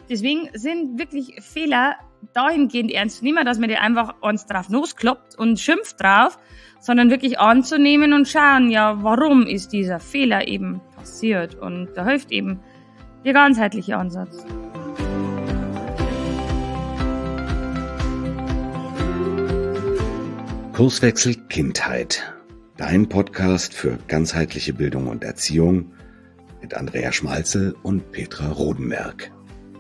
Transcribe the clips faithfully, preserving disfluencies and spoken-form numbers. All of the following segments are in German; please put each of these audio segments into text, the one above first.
Deswegen sind wirklich Fehler dahingehend ernst zu nehmen, dass man die einfach uns drauf loskloppt und schimpft drauf, sondern wirklich anzunehmen und schauen, ja, warum ist dieser Fehler eben passiert? Und da hilft eben der ganzheitliche Ansatz. Kurswechsel Kindheit. Dein Podcast für ganzheitliche Bildung und Erziehung mit Andrea Schmalzel und Petra Rodenberg.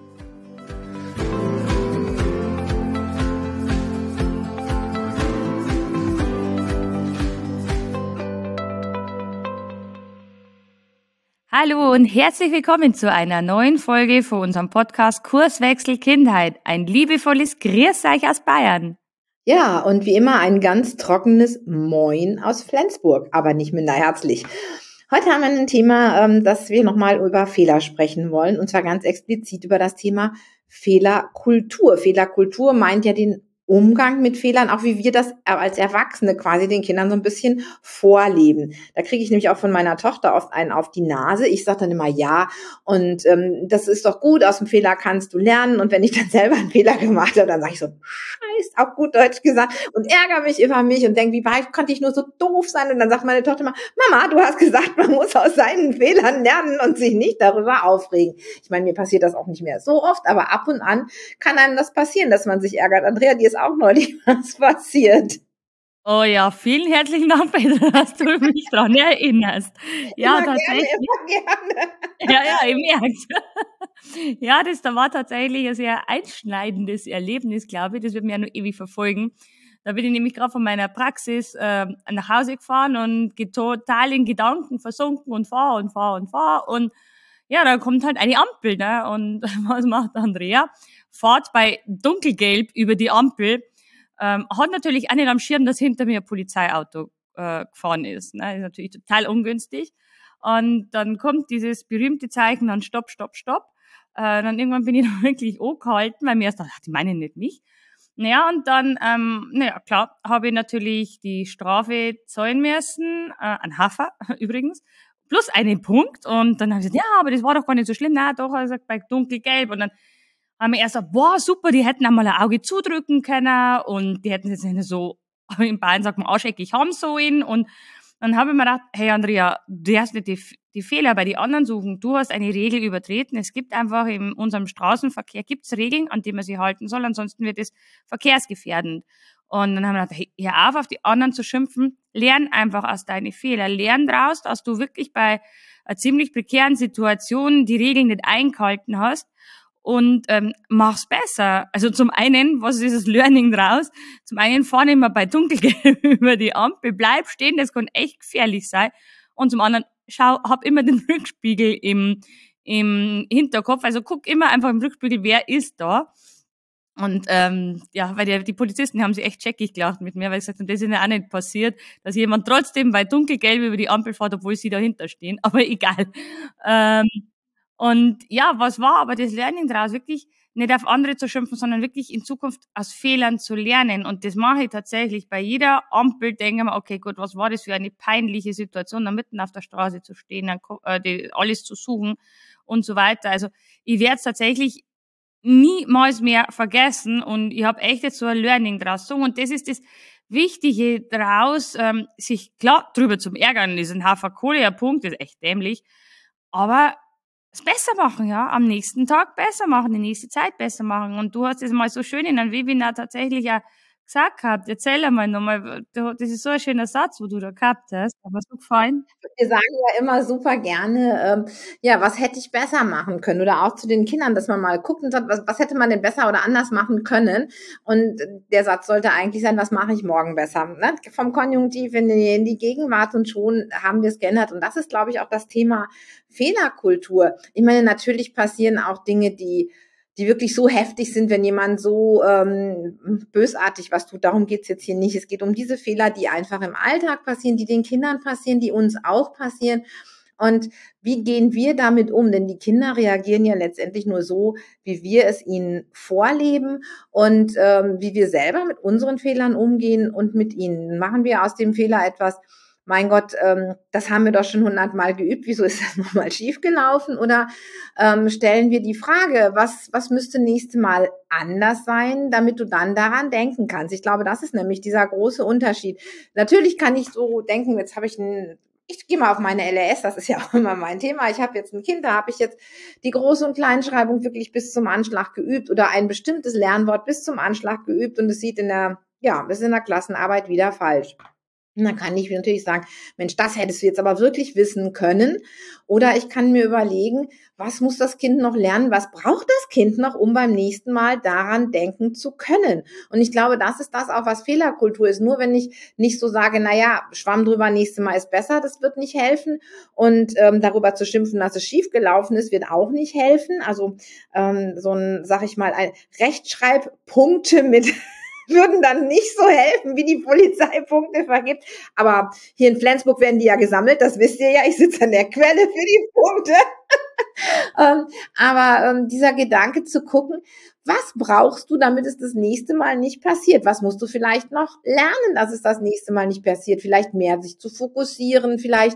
Hallo und herzlich willkommen zu einer neuen Folge von unserem Podcast Kurswechsel Kindheit. Ein liebevolles Grüß euch aus Bayern. Ja, und wie immer ein ganz trockenes Moin aus Flensburg, aber nicht minder herzlich. Heute haben wir ein Thema, dass wir nochmal über Fehler sprechen wollen, und zwar ganz explizit über das Thema Fehlerkultur. Fehlerkultur meint ja den Umgang mit Fehlern, auch wie wir das als Erwachsene quasi den Kindern so ein bisschen vorleben. Da kriege ich nämlich auch von meiner Tochter oft einen auf die Nase. Ich sage dann immer ja und ähm, das ist doch gut, aus dem Fehler kannst du lernen. Und wenn ich dann selber einen Fehler gemacht habe, dann sage ich so, scheiß, auf gut Deutsch gesagt, und ärgere mich über mich und denke, wie weit konnte ich nur so doof sein? Und dann sagt meine Tochter immer, Mama, du hast gesagt, man muss aus seinen Fehlern lernen und sich nicht darüber aufregen. Ich meine, mir passiert das auch nicht mehr so oft, aber ab und an kann einem das passieren, dass man sich ärgert. Andrea, dir ist auch neulich was passiert. Oh ja, vielen herzlichen Dank, Petra, dass du mich daran erinnerst. Ja, immer tatsächlich. Gerne, immer gerne. Ja, ja, ich merke. Ja, das da war tatsächlich ein sehr einschneidendes Erlebnis, glaube ich. Das wird mir ja noch ewig verfolgen. Da bin ich nämlich gerade von meiner Praxis äh, nach Hause gefahren und total in Gedanken versunken und fahr und fahr und fahr. Und ja, da kommt halt eine Ampel, ne? Und was macht Andrea? Fahrt bei dunkelgelb über die Ampel. Ähm, hat natürlich auch nicht am Schirm, dass hinter mir ein Polizeiauto äh, gefahren ist. Ne? Das ist natürlich total ungünstig. Und dann kommt dieses berühmte Zeichen, dann stopp, stopp, stopp. Äh, dann irgendwann bin ich dann wirklich angehalten, weil mir erst dachte, ach, die meinen nicht mich. Naja, und dann, ähm, naja, klar, habe ich natürlich die Strafe zahlen müssen, äh, an Hafer übrigens, plus einen Punkt. Und dann habe ich gesagt, ja, aber das war doch gar nicht so schlimm. Na doch, er sagt, bei dunkelgelb. Und dann haben wir erst gesagt, boah, super, die hätten einmal ein Auge zudrücken können und die hätten jetzt nicht so, in Bayern sagt man, arscheckig haben sollen. Und dann habe ich mir gedacht, hey Andrea, du hast nicht die, die Fehler bei den anderen suchen, du hast eine Regel übertreten. Es gibt einfach in unserem Straßenverkehr, gibt's Regeln, an die man sich halten soll, ansonsten wird es verkehrsgefährdend. Und dann haben wir gedacht, hey, hör auf, auf die anderen zu schimpfen, lern einfach aus deinen Fehlern, lern daraus, dass du wirklich bei einer ziemlich prekären Situation die Regeln nicht eingehalten hast. Und ähm, mach's besser. Also zum einen, was ist das Learning draus? Zum einen fahr nicht mehr bei Dunkelgelb über die Ampel, bleib stehen, das kann echt gefährlich sein. Und zum anderen, schau, hab immer den Rückspiegel im im Hinterkopf. Also guck immer einfach im Rückspiegel, wer ist da. Und ähm, ja, weil die, die Polizisten haben sich echt checkig gelacht mit mir, weil ich gesagt habe, das ist ja auch nicht passiert, dass jemand trotzdem bei Dunkelgelb über die Ampel fährt, obwohl sie dahinter stehen. Aber egal. Ähm, Und ja, was war aber das Learning daraus? Wirklich nicht auf andere zu schimpfen, sondern wirklich in Zukunft aus Fehlern zu lernen. Und das mache ich tatsächlich bei jeder Ampel. Denke mir, okay, gut, was war das für eine peinliche Situation, da mitten auf der Straße zu stehen, dann äh, die, alles zu suchen und so weiter. Also ich werde es tatsächlich niemals mehr vergessen und ich habe echt jetzt so ein Learning draus gezogen. Und das ist das Wichtige daraus, ähm, sich klar drüber zum Ärgern, das ist ein Haufen Kohle, ein Punkt, das ist echt dämlich, aber es besser machen, ja, am nächsten Tag besser machen, die nächste Zeit besser machen. Und du hast es mal so schön in einem Webinar tatsächlich ja gesagt gehabt. Erzähl einmal nochmal, das ist so ein schöner Satz, wo du da gehabt hast. Hat mir so gefallen. Wir sagen ja immer super gerne, ähm, ja, was hätte ich besser machen können? Oder auch zu den Kindern, dass man mal guckt und sagt, was, was hätte man denn besser oder anders machen können? Und der Satz sollte eigentlich sein, was mache ich morgen besser? Ne? Vom Konjunktiv in die, in die Gegenwart, und schon haben wir es geändert. Und das ist, glaube ich, auch das Thema Fehlerkultur. Ich meine, natürlich passieren auch Dinge, die die wirklich so heftig sind, wenn jemand so ähm, bösartig was tut. Darum geht's jetzt hier nicht. Es geht um diese Fehler, die einfach im Alltag passieren, die den Kindern passieren, die uns auch passieren. Und wie gehen wir damit um? Denn die Kinder reagieren ja letztendlich nur so, wie wir es ihnen vorleben und ähm, wie wir selber mit unseren Fehlern umgehen und mit ihnen. Machen wir aus dem Fehler etwas, mein Gott, ähm, das haben wir doch schon hundertmal geübt, wieso ist das nochmal schiefgelaufen? Oder ähm, stellen wir die Frage, was, was müsste nächste Mal anders sein, damit du dann daran denken kannst? Ich glaube, das ist nämlich dieser große Unterschied. Natürlich kann ich so denken, jetzt habe ich ein Ich gehe mal auf meine L R S, das ist ja auch immer mein Thema. Ich habe jetzt ein Kind, da habe ich jetzt die Groß- und Kleinschreibung wirklich bis zum Anschlag geübt oder ein bestimmtes Lernwort bis zum Anschlag geübt und es sieht in der, ja, ist in der Klassenarbeit wieder falsch. Und dann kann ich natürlich sagen, Mensch, das hättest du jetzt aber wirklich wissen können. Oder ich kann mir überlegen, was muss das Kind noch lernen? Was braucht das Kind noch, um beim nächsten Mal daran denken zu können? Und ich glaube, das ist das auch, was Fehlerkultur ist. Nur wenn ich nicht so sage, na ja, Schwamm drüber, nächstes Mal ist besser, das wird nicht helfen. Und ähm, darüber zu schimpfen, dass es schief gelaufen ist, wird auch nicht helfen. Also ähm, so ein, sag ich mal, ein Rechtschreibpunkte mit würden dann nicht so helfen, wie die Polizei Punkte vergibt. Aber hier in Flensburg werden die ja gesammelt, das wisst ihr ja. Ich sitze an der Quelle für die Punkte. ähm, aber ähm, dieser Gedanke zu gucken, was brauchst du, damit es das nächste Mal nicht passiert? Was musst du vielleicht noch lernen, dass es das nächste Mal nicht passiert? Vielleicht mehr sich zu fokussieren, vielleicht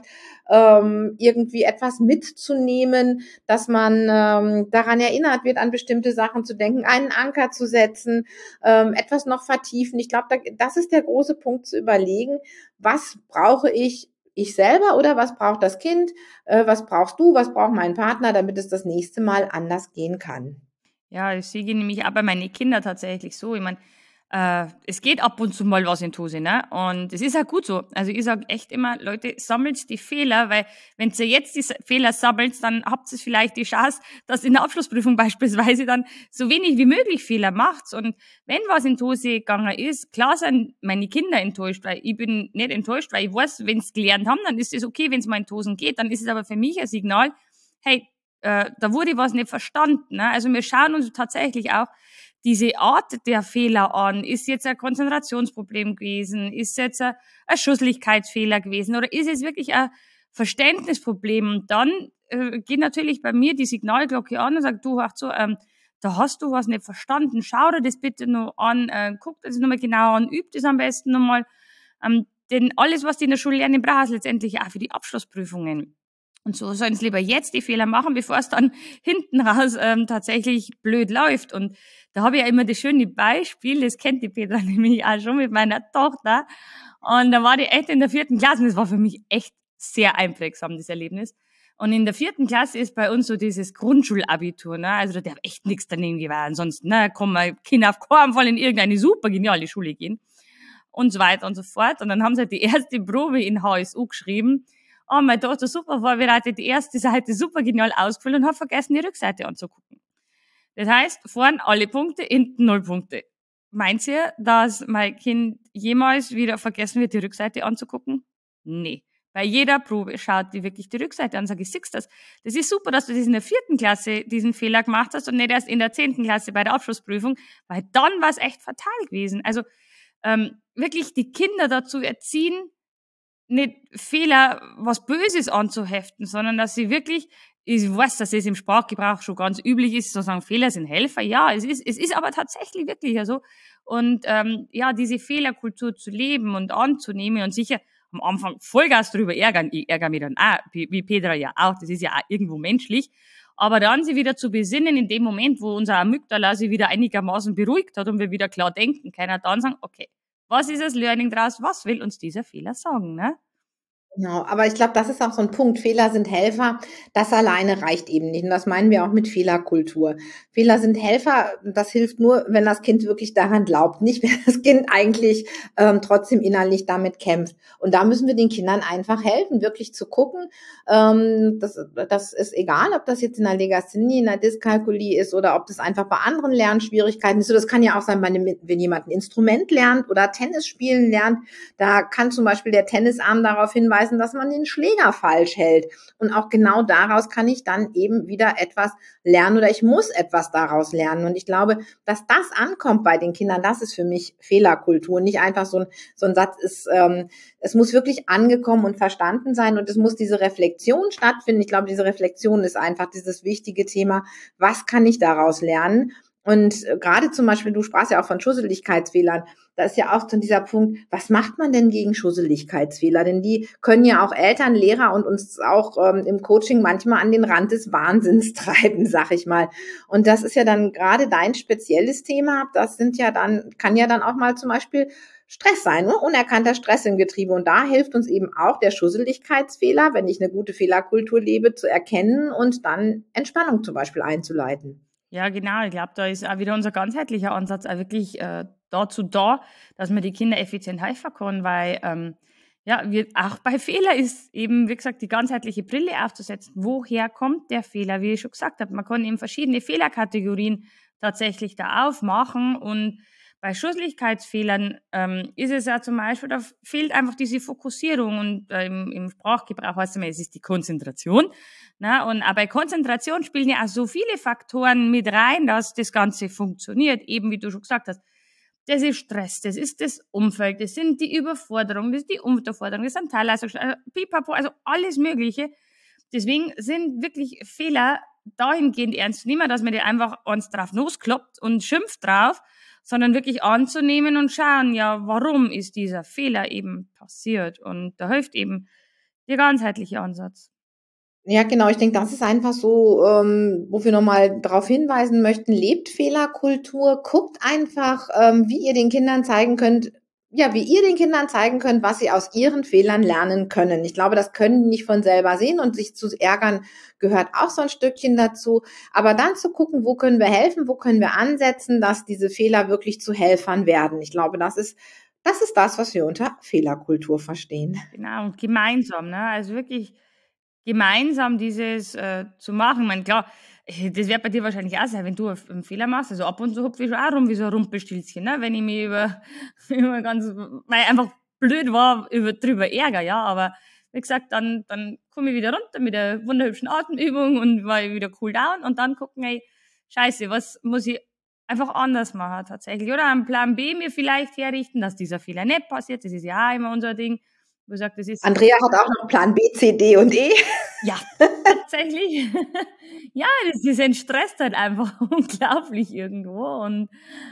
ähm, irgendwie etwas mitzunehmen, dass man ähm, daran erinnert wird, an bestimmte Sachen zu denken, einen Anker zu setzen, ähm, etwas noch vertiefen. Ich glaube, da, das ist der große Punkt, zu überlegen, was brauche ich ich selber oder was braucht das Kind? Äh, was brauchst du? Was braucht mein Partner, damit es das nächste Mal anders gehen kann? Ja, ich sehe nämlich auch bei meinen Kindern tatsächlich so. Ich meine, äh, es geht ab und zu mal was in die Hose, ne? Und es ist auch gut so. Also ich sage echt immer, Leute, sammelt die Fehler, weil wenn ihr jetzt die Fehler sammelt, dann habt ihr vielleicht die Chance, dass in der Abschlussprüfung beispielsweise dann so wenig wie möglich Fehler macht. Und wenn was in die Hose gegangen ist, klar sind meine Kinder enttäuscht, weil ich bin nicht enttäuscht, weil ich weiß, wenn sie gelernt haben, dann ist es okay, wenn es mal in die Hosen geht. Dann ist es aber für mich ein Signal, hey, äh, da wurde was nicht verstanden. Ne? Also wir schauen uns tatsächlich auch diese Art der Fehler an. Ist jetzt ein Konzentrationsproblem gewesen? Ist jetzt ein, ein Schusslichkeitsfehler gewesen? Oder ist es wirklich ein Verständnisproblem? Und dann äh, geht natürlich bei mir die Signalglocke an und sagt, du, ach so, ähm, da hast du was nicht verstanden. Schau dir das bitte noch an, äh, guck dir das nochmal genau an, üb das am besten nochmal. Ähm, denn alles, was die in der Schule lernen, brauchst du letztendlich auch für die Abschlussprüfungen. Und so sollen sie lieber jetzt die Fehler machen, bevor es dann hinten raus ähm, tatsächlich blöd läuft. Und da habe ich ja immer das schöne Beispiel, das kennt die Petra nämlich auch schon mit meiner Tochter. Und da war die echt in der vierten Klasse und das war für mich echt sehr einprägsam, das Erlebnis. Und in der vierten Klasse ist bei uns so dieses Grundschulabitur, ne? Also da darf echt nichts daneben gehen, weil ansonsten, ne, kommen wir Kinder auf keinen Fall in irgendeine super geniale Schule gehen. Und so weiter und so fort. Und dann haben sie halt die erste Probe in H S U geschrieben. Oh, meine Tochter super vorbereitet, die erste Seite super genial ausgefüllt und habe vergessen, die Rückseite anzugucken. Das heißt, vorne alle Punkte, hinten null Punkte. Meint ihr, dass mein Kind jemals wieder vergessen wird, die Rückseite anzugucken? Nee. Bei jeder Probe schaut die wirklich die Rückseite an und sagt, ich siehst das. Das ist super, dass du das in der vierten Klasse diesen Fehler gemacht hast und nicht erst in der zehnten Klasse bei der Abschlussprüfung, weil dann war es echt fatal gewesen. Also ähm, wirklich die Kinder dazu erziehen, nicht Fehler, was Böses anzuheften, sondern dass sie wirklich, ich weiß, dass es im Sprachgebrauch schon ganz üblich ist, zu sagen, Fehler sind Helfer. Ja, es ist, es ist aber tatsächlich wirklich ja so. Und ähm, ja, diese Fehlerkultur zu leben und anzunehmen und sicher am Anfang Vollgas drüber ärgern. Ich ärgere mich dann auch, wie Petra ja auch, das ist ja auch irgendwo menschlich. Aber dann sie wieder zu besinnen, in dem Moment, wo unser Amygdala sich wieder einigermaßen beruhigt hat und wir wieder klar denken können, dann sagen, okay, was ist das Learning draus? Was will uns dieser Fehler sagen, ne? Genau, aber ich glaube, das ist auch so ein Punkt. Fehler sind Helfer. Das alleine reicht eben nicht. Und das meinen wir auch mit Fehlerkultur. Fehler sind Helfer. Das hilft nur, wenn das Kind wirklich daran glaubt. Nicht, wenn das Kind eigentlich ähm, trotzdem innerlich damit kämpft. Und da müssen wir den Kindern einfach helfen, wirklich zu gucken. Ähm, das, das ist egal, ob das jetzt in der Legasthenie, in der Dyskalkulie ist oder ob das einfach bei anderen Lernschwierigkeiten ist. So, das kann ja auch sein, wenn jemand ein Instrument lernt oder Tennis spielen lernt. Da kann zum Beispiel der Tennisarm darauf hinweisen, dass man den Schläger falsch hält. Und auch genau daraus kann ich dann eben wieder etwas lernen oder ich muss etwas daraus lernen. Und ich glaube, dass das ankommt bei den Kindern, das ist für mich Fehlerkultur. Nicht einfach so ein, so ein Satz ist, ähm, es muss wirklich angekommen und verstanden sein und es muss diese Reflexion stattfinden. Ich glaube, diese Reflexion ist einfach dieses wichtige Thema. Was kann ich daraus lernen? Und äh, gerade zum Beispiel, du sprachst ja auch von Schusseligkeitsfehlern, da ist ja auch dann dieser Punkt, was macht man denn gegen Schusseligkeitsfehler? Denn die können ja auch Eltern, Lehrer und uns auch ähm, im Coaching manchmal an den Rand des Wahnsinns treiben, sag ich mal. Und das ist ja dann gerade dein spezielles Thema. Das sind ja dann, kann ja dann auch mal zum Beispiel Stress sein, ne? Unerkannter Stress im Getriebe. Und da hilft uns eben auch der Schusseligkeitsfehler, wenn ich eine gute Fehlerkultur lebe, zu erkennen und dann Entspannung zum Beispiel einzuleiten. Ja, genau. Ich glaube, da ist auch wieder unser ganzheitlicher Ansatz auch wirklich äh, dazu da, dass man die Kinder effizient helfen kann, weil ähm, ja, wir, auch bei Fehler ist eben, wie gesagt, die ganzheitliche Brille aufzusetzen. Woher kommt der Fehler? Wie ich schon gesagt habe, man kann eben verschiedene Fehlerkategorien tatsächlich da aufmachen und bei Schusseligkeitsfehlern ähm, ist es ja zum Beispiel, da fehlt einfach diese Fokussierung und äh, im, im Sprachgebrauch heißt es immer, es ist die Konzentration. Na, und aber bei Konzentration spielen ja auch so viele Faktoren mit rein, dass das Ganze funktioniert, eben wie du schon gesagt hast. Das ist Stress, das ist das Umfeld, das sind die Überforderungen, das ist die Unterforderung, das sind Teilleistungen, pipapo, also alles Mögliche. Deswegen sind wirklich Fehler dahingehend ernst zu nehmen, dass man die einfach uns drauf loskloppt und schimpft drauf, sondern wirklich anzunehmen und schauen, ja, warum ist dieser Fehler eben passiert? Und da hilft eben der ganzheitliche Ansatz. Ja, genau. Ich denke, das ist einfach so, ähm, wo wir nochmal darauf hinweisen möchten, lebt Fehlerkultur, guckt einfach, ähm, wie ihr den Kindern zeigen könnt, ja, wie ihr den Kindern zeigen könnt, was sie aus ihren Fehlern lernen können. Ich glaube, das können die nicht von selber sehen und sich zu ärgern gehört auch so ein Stückchen dazu. Aber dann zu gucken, wo können wir helfen, wo können wir ansetzen, dass diese Fehler wirklich zu Helfern werden. Ich glaube, das ist, das ist das, was wir unter Fehlerkultur verstehen. Genau, und gemeinsam, ne? Also wirklich gemeinsam dieses äh, zu machen. Ich meine, klar, das wird bei dir wahrscheinlich auch sein, wenn du einen Fehler machst. Also ab und zu hupfe ich schon auch rum wie so ein Rumpelstilzchen, ne? Wenn ich mich über, über ganz, weil einfach blöd war, über, drüber ärger, ja. Aber wie gesagt, dann, dann komme ich wieder runter mit der wunderhübschen Atemübung und war wieder cool down und dann gucken, hey, scheiße, was muss ich einfach anders machen tatsächlich. Oder einen Plan B mir vielleicht herrichten, dass dieser Fehler nicht passiert. Das ist ja auch immer unser Ding. Wo sagt, das ist Andrea hat auch noch Plan B, C, D und E. Ja, tatsächlich. Ja, das, das entstresst halt einfach unglaublich irgendwo. Und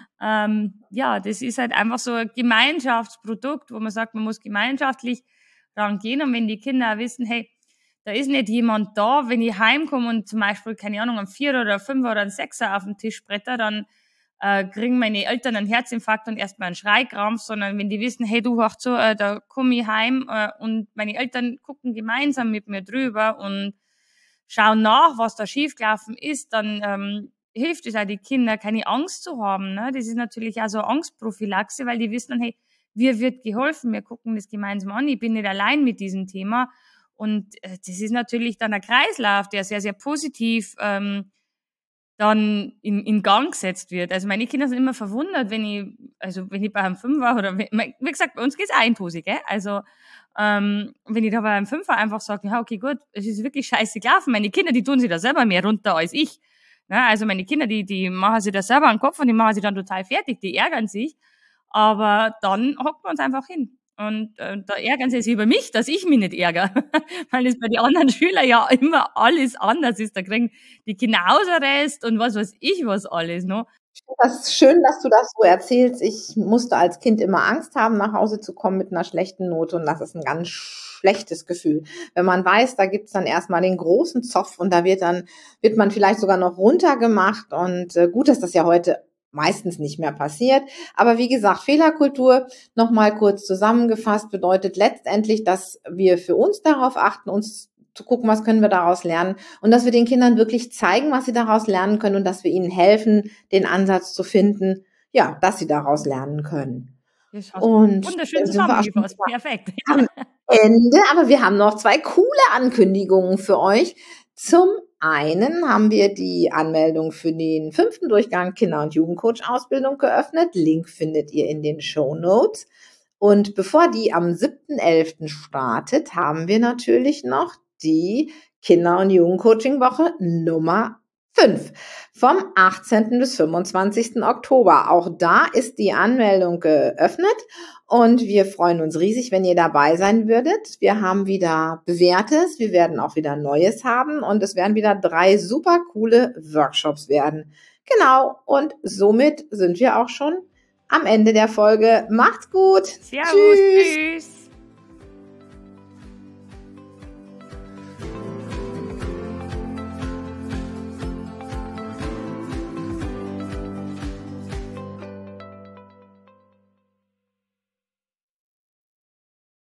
ähm, ja, das ist halt einfach so ein Gemeinschaftsprodukt, wo man sagt, man muss gemeinschaftlich rangehen. Und wenn die Kinder wissen, hey, da ist nicht jemand da, wenn ich heimkomme und zum Beispiel, keine Ahnung, ein Vierer oder ein Fünfer oder ein Sechser auf den Tisch bretter, dann äh, kriegen meine Eltern einen Herzinfarkt und erstmal einen Schreikrampf, sondern wenn die wissen, hey, du wachst so, äh, da komme ich heim äh, und meine Eltern gucken gemeinsam mit mir drüber und schauen nach, was da schiefgelaufen ist, dann ähm, hilft es auch die Kinder, keine Angst zu haben. Ne? Das ist natürlich auch so Angstprophylaxe, weil die wissen dann, hey, mir wird geholfen, wir gucken das gemeinsam an, ich bin nicht allein mit diesem Thema. Und äh, das ist natürlich dann ein Kreislauf, der sehr, sehr positiv ähm, dann in, in Gang gesetzt wird. Also meine Kinder sind immer verwundert, wenn ich, also wenn ich bei einem Fünfer oder, wenn, wie gesagt, bei uns geht's einposig, gell? Also ähm, wenn ich da bei einem Fünfer einfach sage, ja, okay, gut, es ist wirklich scheiße gelaufen. Meine Kinder, die tun sich da selber mehr runter als ich. Ja, also meine Kinder, die, die machen sich da selber an den Kopf und die machen sich dann total fertig, die ärgern sich. Aber dann hocken wir uns einfach hin. Und äh, da ärgern sie sich über mich, dass ich mich nicht ärgere. Weil es bei den anderen Schülern ja immer alles anders ist. Da kriegen die Kinder Hausarrest und was weiß ich was alles noch. Das ist schön, dass du das so erzählst. Ich musste als Kind immer Angst haben, nach Hause zu kommen mit einer schlechten Note. Und das ist ein ganz schlechtes Gefühl. Wenn man weiß, da gibt's dann erstmal den großen Zoff und da wird dann, wird man vielleicht sogar noch runtergemacht. Und äh, gut, dass das ja heute meistens nicht mehr passiert. Aber wie gesagt, Fehlerkultur, nochmal kurz zusammengefasst, bedeutet letztendlich, dass wir für uns darauf achten, uns zu gucken, was können wir daraus lernen und dass wir den Kindern wirklich zeigen, was sie daraus lernen können und dass wir ihnen helfen, den Ansatz zu finden, ja, dass sie daraus lernen können. Das hast Und wunderschön zusammengefasst. Perfekt. Am Ende, aber wir haben noch zwei coole Ankündigungen für euch. Zum einen haben wir die Anmeldung für den fünften Durchgang Kinder- und Jugendcoach-Ausbildung geöffnet. Link findet ihr in den Shownotes. Und bevor die am siebten elften startet, haben wir natürlich noch die Kinder- und Jugendcoaching-Woche Nummer fünf vom achtzehnten bis fünfundzwanzigsten Oktober. Auch da ist die Anmeldung geöffnet und wir freuen uns riesig, wenn ihr dabei sein würdet. Wir haben wieder Bewährtes, wir werden auch wieder Neues haben und es werden wieder drei super coole Workshops werden. Genau, und somit sind wir auch schon am Ende der Folge. Macht's gut. Servus, tschüss. tschüss.